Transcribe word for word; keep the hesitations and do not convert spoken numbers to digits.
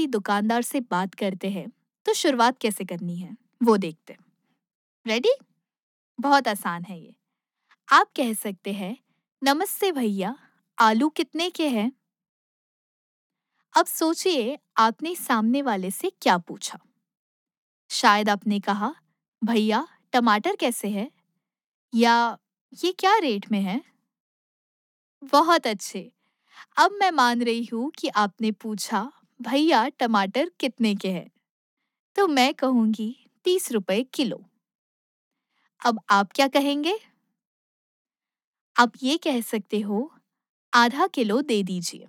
कि दुकानदार से बात करते हैं तो शुरुआत कैसे करनी है वो देखते हैं। रेडी? बहुत आसान है ये। आप कह सकते हैं, नमस्ते भैया, आलू कितने के हैं? अब सोचिए आपने सामने वाले से क्या पूछा। शायद आपने कहा, भैया टमाटर कैसे है, या ये क्या रेट में है? बहुत अच्छे। अब मैं मान रही हूँ कि आपने पूछा, भैया टमाटर कितने के हैं? तो मैं कहूँगी तीस रुपए किलो। अब आप क्या कहेंगे? आप ये कह सकते हो, आधा किलो दे दीजिए।